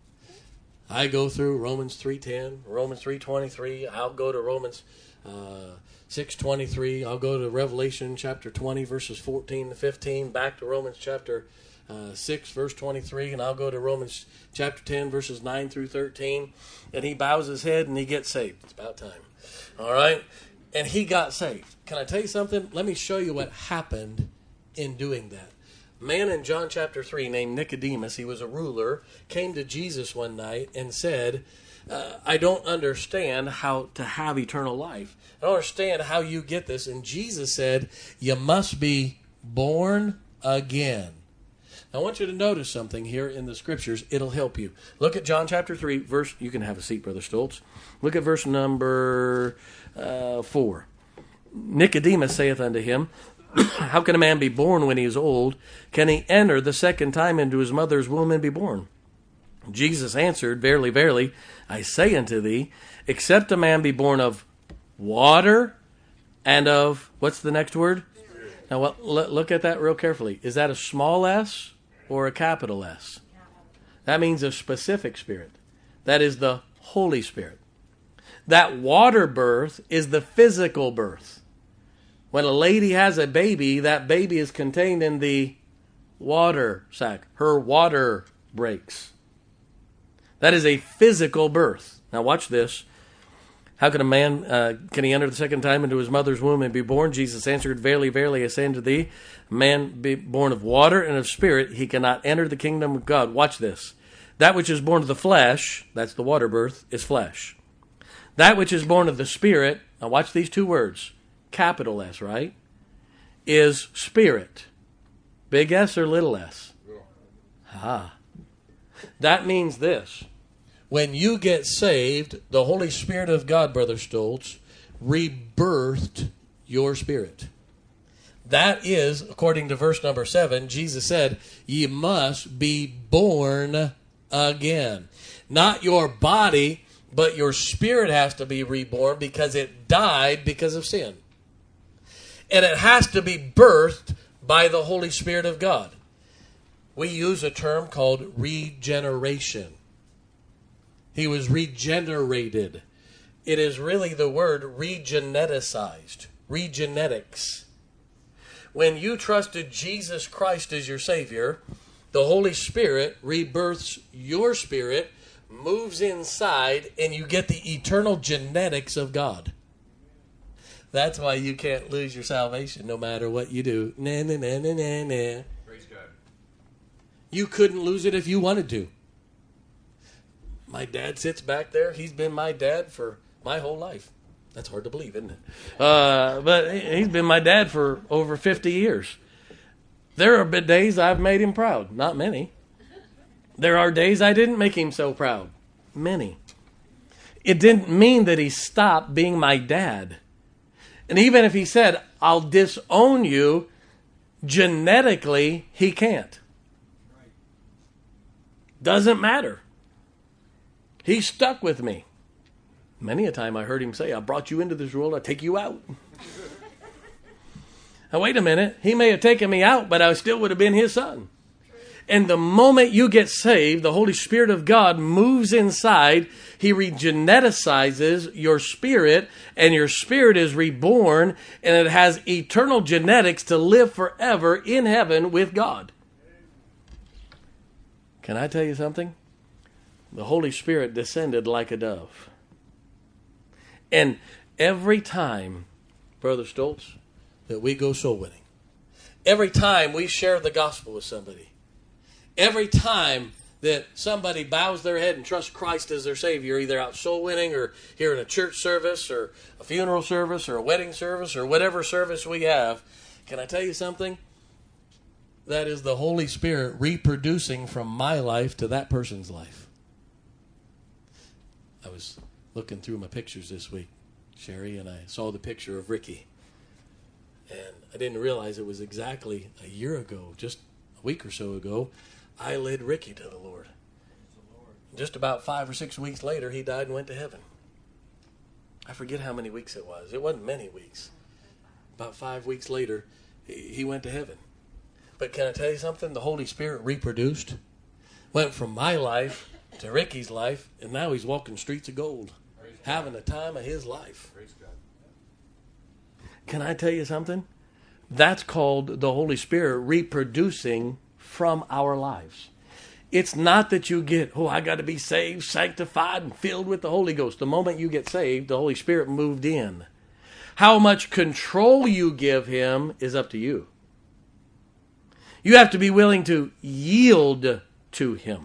Speaker 2: I go through Romans three ten, Romans three twenty-three. I'll go to Romans uh, six twenty-three. I'll go to Revelation chapter twenty, verses fourteen to fifteen. Back to Romans chapter uh, six, verse twenty-three. And I'll go to Romans chapter ten, verses nine through thirteen. And he bows his head and he gets saved. It's about time. All right? And he got saved. Can I tell you something? Let me show you what happened in doing that. A man in John chapter three named Nicodemus, he was a ruler, came to Jesus one night and said, uh, I don't understand how to have eternal life. I don't understand how you get this. And Jesus said, you must be born again. I want you to notice something here in the scriptures. It'll help you. Look at John chapter three, verse, you can have a seat, Brother Stoltz. Look at verse number uh, four. Nicodemus saith unto him, how can a man be born when he is old? Can he enter the second time into his mother's womb and be born? Jesus answered, verily, verily, I say unto thee, except a man be born of water and of, what's the next word? Now, well, look at that real carefully. Is that a small s or a capital S? That means a specific spirit. That is the Holy Spirit. That water birth is the physical birth. When a lady has a baby, that baby is contained in the water sac. Her water breaks. That is a physical birth. Now watch this. How can a man, uh, can he enter the second time into his mother's womb and be born? Jesus answered, verily, verily, I say unto thee, a man be born of water and of spirit, he cannot enter the kingdom of God. Watch this. That which is born of the flesh, that's the water birth, is flesh. That which is born of the spirit, now watch these two words, capital S, right, is spirit. Big S or little s? Ah. That means this. When you get saved, the Holy Spirit of God, Brother Stoltz, rebirthed your spirit. That is, according to verse number seven, Jesus said, ye must be born again. Not your body, but your spirit has to be reborn because it died because of sin. And it has to be birthed by the Holy Spirit of God. We use a term called regeneration. He was regenerated. It is really the word regeneticized, regenetics. When you trusted Jesus Christ as your Savior, the Holy Spirit rebirths your spirit, moves inside, and you get the eternal genetics of God. That's why you can't lose your salvation no matter what you do. Nah, nah, nah, nah, nah, nah.
Speaker 4: Praise God.
Speaker 2: You couldn't lose it if you wanted to. My dad sits back there. He's been my dad for my whole life. That's hard to believe, isn't it? Uh, but he's been my dad for over fifty years. There are been days I've made him proud. Not many. There are days I didn't make him so proud. Many. It didn't mean that he stopped being my dad. And even if he said, I'll disown you, genetically, he can't. Doesn't matter. He stuck with me. Many a time I heard him say, I brought you into this world, I'll take you out. Now wait a minute. He may have taken me out, but I still would have been his son. And the moment you get saved, the Holy Spirit of God moves inside. He regeneticizes your spirit, and your spirit is reborn, and it has eternal genetics to live forever in heaven with God. Can I tell you something? The Holy Spirit descended like a dove. And every time, Brother Stoltz, that we go soul winning, every time we share the gospel with somebody, every time that somebody bows their head and trusts Christ as their Savior, either out soul winning or here in a church service or a funeral service or a wedding service or whatever service we have, can I tell you something? That is the Holy Spirit reproducing from my life to that person's life. I was looking through my pictures this week, Sherry, and I saw the picture of Ricky. And I didn't realize it was exactly a year ago, just a week or so ago, I led Ricky to the Lord. Just about five or six weeks later, he died and went to heaven. I forget how many weeks it was. It wasn't many weeks. About five weeks later, he went to heaven. But can I tell you something? The Holy Spirit reproduced. Went from my life to Ricky's life, and now he's walking streets of gold, having the time of his life. Can I tell you something? That's called the Holy Spirit reproducing from our lives. It's not that you get, oh, I got to be saved, sanctified, and filled with the Holy Ghost. The moment you get saved, the Holy Spirit moved in. How much control you give him is up to you. You have to be willing to yield to him.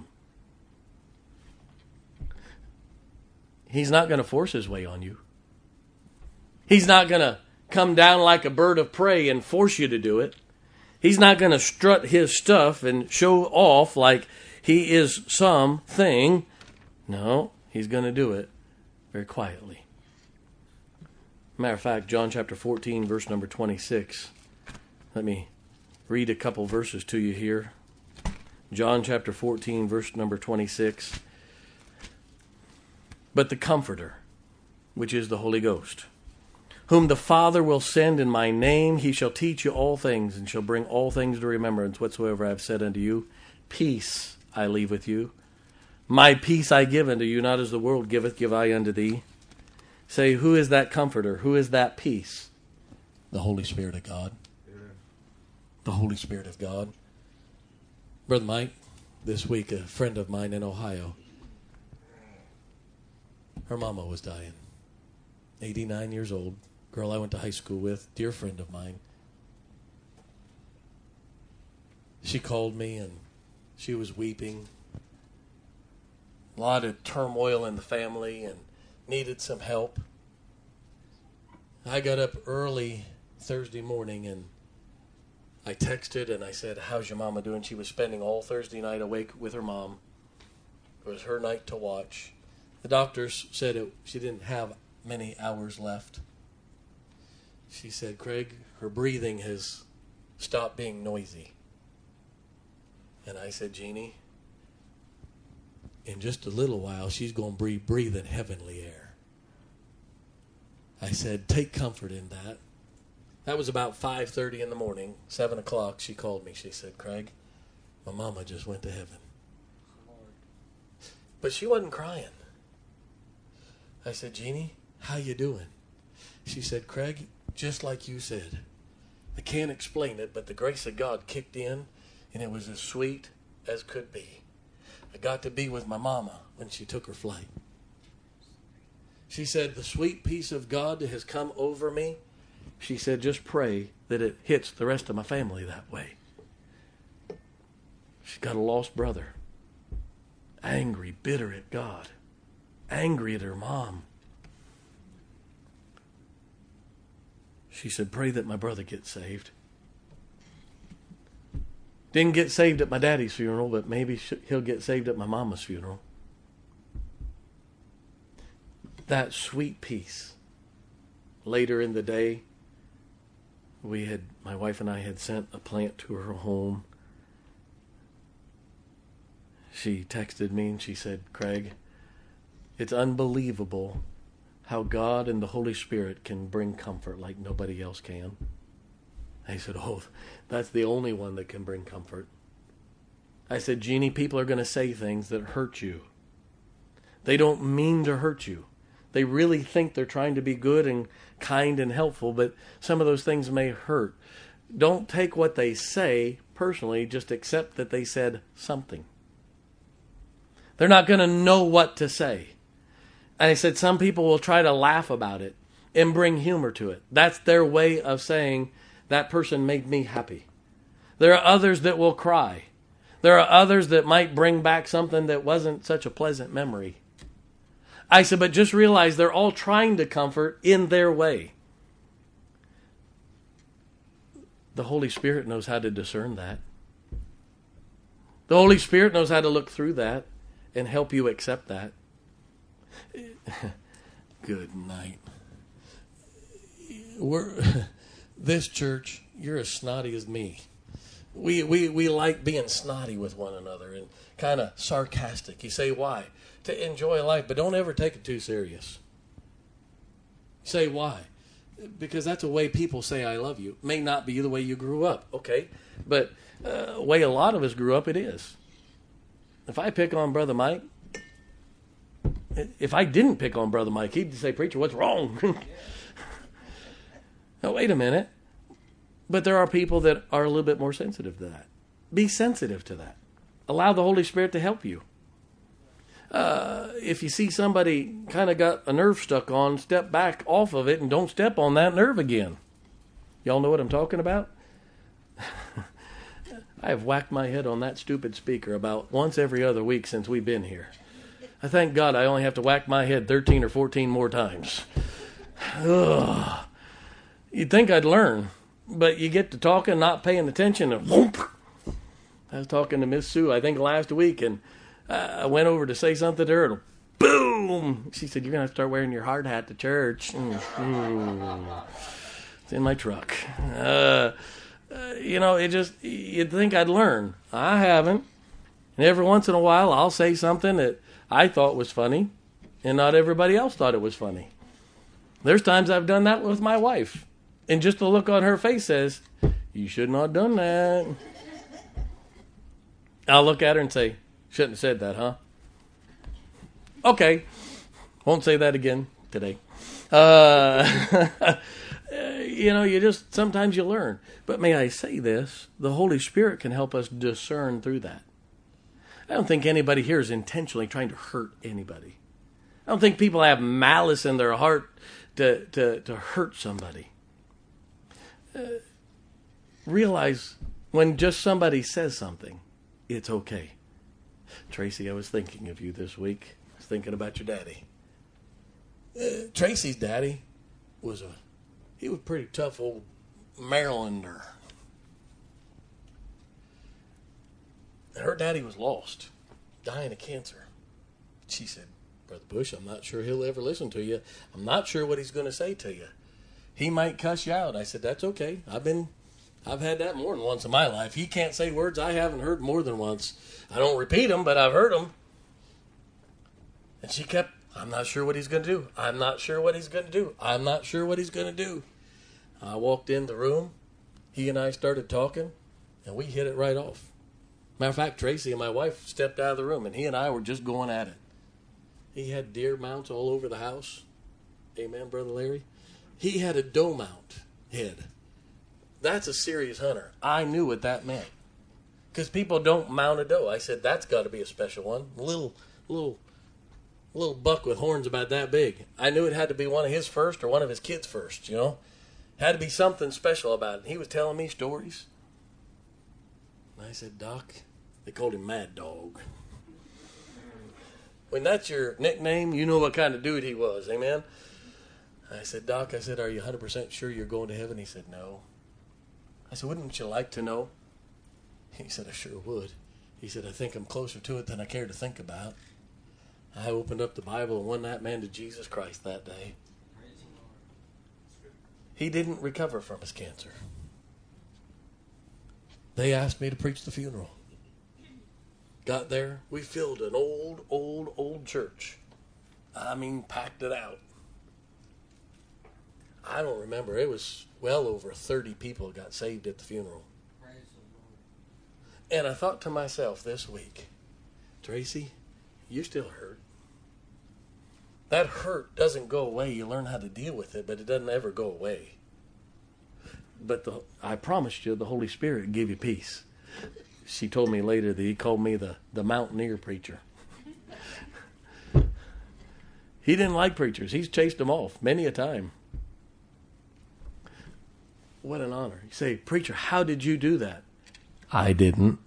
Speaker 2: He's not going to force his way on you. He's not going to come down like a bird of prey and force you to do it. He's not going to strut his stuff and show off like he is something. No, he's going to do it very quietly. Matter of fact, John chapter fourteen, verse number twenty-six. Let me read a couple verses to you here. John chapter fourteen, verse number twenty-six. But the Comforter, which is the Holy Ghost, whom the Father will send in my name, he shall teach you all things, and shall bring all things to remembrance whatsoever I have said unto you. Peace I leave with you. My peace I give unto you, not as the world giveth, give I unto thee. Say, who is that Comforter? Who is that peace? The Holy Spirit of God. Amen. The Holy Spirit of God. Brother Mike, this week a friend of mine in Ohio, her mama was dying. eighty-nine years old. Girl I went to high school with, dear friend of mine. She called me and she was weeping. A lot of turmoil in the family and needed some help. I got up early Thursday morning and I texted and I said, how's your mama doing? She was spending all Thursday night awake with her mom. It was her night to watch. The doctors said it, she didn't have many hours left. She said, Craig, her breathing has stopped being noisy. And I said, Jeannie, in just a little while, she's going to be breathing heavenly air. I said, take comfort in that. That was about five thirty in the morning. seven o'clock, she called me. She said, Craig, my mama just went to heaven. But she wasn't crying. I said, Jeannie, how you doing? She said, Craig, just like you said. I can't explain it, but the grace of God kicked in, and it was as sweet as could be. I got to be with my mama when she took her flight. She said, the sweet peace of God has come over me. She said, just pray that it hits the rest of my family that way. She's got a lost brother. Angry, bitter at God. Angry at her mom. She said, pray that my brother gets saved. Didn't get saved at my daddy's funeral, but maybe he'll get saved at my mama's funeral. That sweet peace. Later in the day, we had, my wife and I had sent a plant to her home. She texted me and she said, Craig, it's unbelievable how God and the Holy Spirit can bring comfort like nobody else can. I said, oh, that's the only one that can bring comfort. I said, Jeannie, people are going to say things that hurt you. They don't mean to hurt you. They really think they're trying to be good and kind and helpful, but some of those things may hurt. Don't take what they say personally, just accept that they said something. They're not going to know what to say. And I said, some people will try to laugh about it and bring humor to it. That's their way of saying, that person made me happy. There are others that will cry. There are others that might bring back something that wasn't such a pleasant memory. I said, but just realize they're all trying to comfort in their way. The Holy Spirit knows how to discern that. The Holy Spirit knows how to look through that and help you accept that. Good night. We're, this church, you're as snotty as me. We, we, we like being snotty with one another and kind of sarcastic. You say why? To enjoy life, but don't ever take it too serious. You say why? Because that's the way people say I love you. May not be the way you grew up, okay? But uh, the way a lot of us grew up, it is. If I pick on Brother Mike, if I didn't pick on Brother Mike, he'd say, preacher, what's wrong? Now, wait a minute. But there are people that are a little bit more sensitive to that. Be sensitive to that. Allow the Holy Spirit to help you. Uh, if you see somebody kind of got a nerve stuck on, step back off of it and don't step on that nerve again. Y'all know what I'm talking about? I have whacked my head on that stupid speaker about once every other week since we've been here. I thank God I only have to whack my head thirteen or fourteen more times. Ugh. You'd think I'd learn, but you get to talking, not paying attention, and whoop. I was talking to Miss Sue, I think last week, and uh, I went over to say something to her, and boom! She said, you're going to have to start wearing your hard hat to church. Mm, mm. It's in my truck. Uh, uh, you know, it just, you'd think I'd learn. I haven't. And every once in a while, I'll say something that I thought was funny, and not everybody else thought it was funny. There's times I've done that with my wife, and just the look on her face says, you should not have done that. I'll look at her and say, shouldn't have said that, huh? Okay. Won't say that again today. Uh, you know, you just, sometimes you learn. But may I say this, the Holy Spirit can help us discern through that. I don't think anybody here is intentionally trying to hurt anybody. I don't think people have malice in their heart to, to, to hurt somebody. Uh, realize when just somebody says something, it's okay. Tracy, I was thinking of you this week. I was thinking about your daddy. Uh, Tracy's daddy was a, he was a pretty tough old Marylander. And her daddy was lost, dying of cancer. She said, Brother Bush, I'm not sure he'll ever listen to you. I'm not sure what he's going to say to you. He might cuss you out. I said, that's okay. I've been, I've had that more than once in my life. He can't say words I haven't heard more than once. I don't repeat them, but I've heard them. And she kept, I'm not sure what he's going to do. I'm not sure what he's going to do. I'm not sure what he's going to do. I walked in the room. He and I started talking, and we hit it right off. Matter of fact, Tracy and my wife stepped out of the room, and he and I were just going at it. He had deer mounts all over the house. Amen, Brother Larry. He had a doe mount head. That's a serious hunter. I knew what that meant. Because people don't mount a doe. I said, that's got to be a special one. A little, little, little buck with horns about that big. I knew it had to be one of his first or one of his kids' first, you know. Had to be something special about it. He was telling me stories. And I said, Doc, they called him Mad Dog. When that's your nickname, you know what kind of dude he was. Amen? I said, Doc, I said, are you one hundred percent sure you're going to heaven? He said, no. I said, wouldn't you like to know? He said, I sure would. He said, I think I'm closer to it than I care to think about. I opened up the Bible and won that man to Jesus Christ that day. He didn't recover from his cancer. They asked me to preach the funeral. Got there, we filled an old, old, old church. I mean, packed it out. I don't remember. It was well over thirty people got saved at the funeral. And I thought to myself this week, Tracy, you still hurt. That hurt doesn't go away. You learn how to deal with it, but it doesn't ever go away. But the, I promised you the Holy Spirit give you peace. She told me later that he called me the, the mountaineer preacher. He didn't like preachers. He's chased them off many a time. What an honor. You say, preacher, how did you do that? I didn't.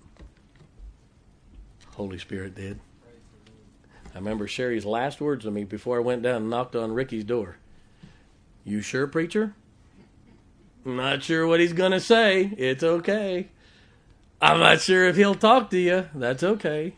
Speaker 2: Holy Spirit did. I remember Sherry's last words to me before I went down and knocked on Ricky's door. You sure, preacher? I'm not sure what he's going to say. It's okay. I'm not sure if he'll talk to you. That's okay.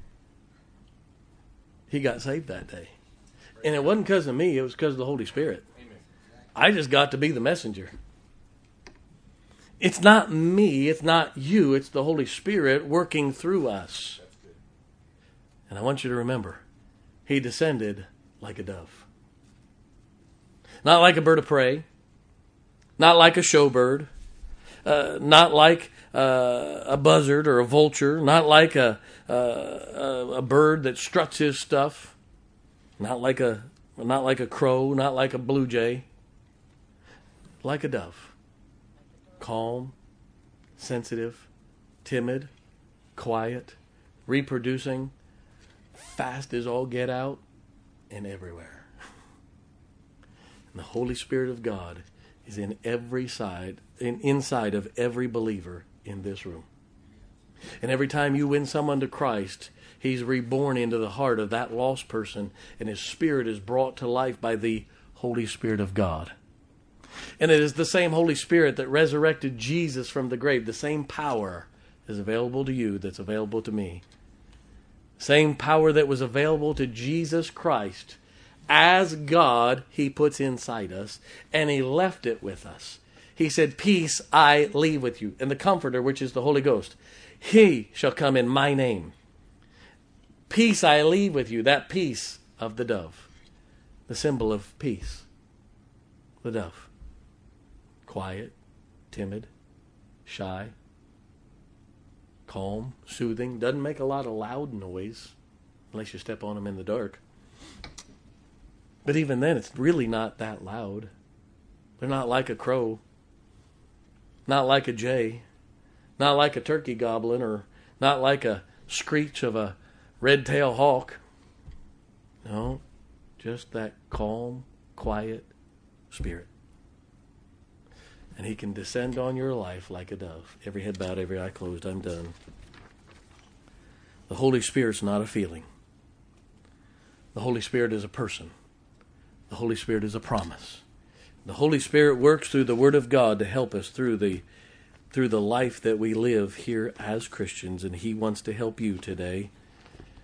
Speaker 2: He got saved that day. And it wasn't because of me. It was because of the Holy Spirit. I just got to be the messenger.
Speaker 1: It's not me, it's not you, it's the Holy Spirit working through us. And I want you to remember, He descended like a dove. Not like a bird of prey, not like a showbird, uh, not like uh, a buzzard or a vulture, not like a, uh, a a bird that struts his stuff, not like a not like a crow, not like a blue jay, like a dove. Calm, sensitive, timid, quiet, reproducing, fast as all get out, and everywhere. And the Holy Spirit of God is in every side, in, inside of every believer in this room. And every time you win someone to Christ, He's reborn into the heart of that lost person, and his spirit is brought to life by the Holy Spirit of God. And it is the same Holy Spirit that resurrected Jesus from the grave. The same power is available to you that's available to me. Same power that was available to Jesus Christ. As God, He puts inside us, and He left it with us. He said, peace I leave with you. And the Comforter, which is the Holy Ghost, He shall come in my name. Peace I leave with you. That peace of the dove. The symbol of peace. The dove. Quiet, timid, shy, calm, soothing. Doesn't make a lot of loud noise unless you step on them in the dark. But even then, it's really not that loud. They're not like a crow, not like a jay, not like a turkey gobbling, or not like a screech of a red-tailed hawk. No, just that calm, quiet spirit. And He can descend on your life like a dove. Every head bowed, every eye closed. I'm done. The Holy Spirit's not a feeling. The Holy Spirit is a person. The Holy Spirit is a promise. The Holy Spirit works through the Word of God to help us through the through the life that we live here as Christians, and He wants to help you today